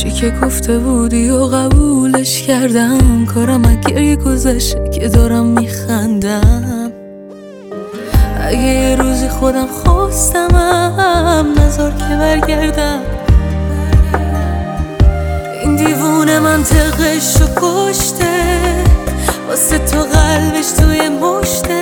چی که گفته بودی و قبولش کردم، کارم از گریه گذشته که دارم میخندم. اگه یه روزی خودم خواستمم نذار که برگردم. این دیوونه منطقشو کشته، واسه تو قلبش توی مشته.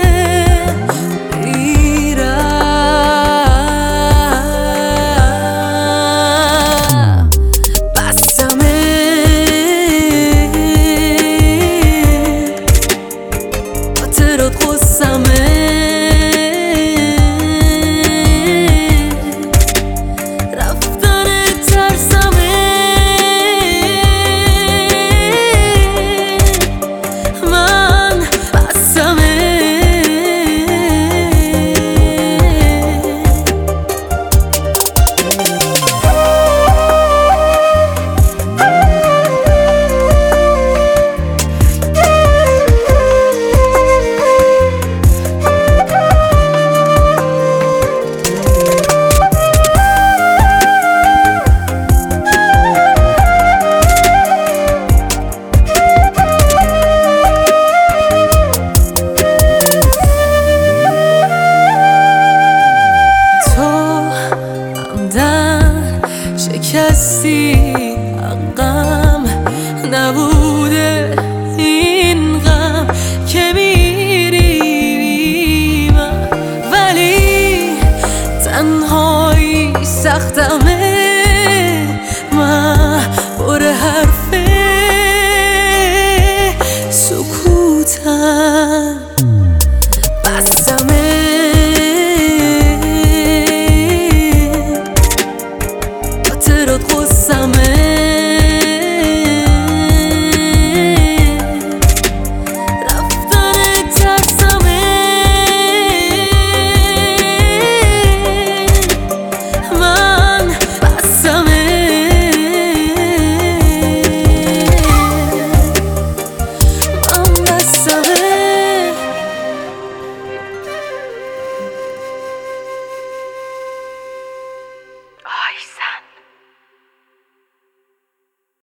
میرم بسمه خاطرات غصمه، شکستی حقم نبوده این غم که میری من، ولی تنهایی سختمه.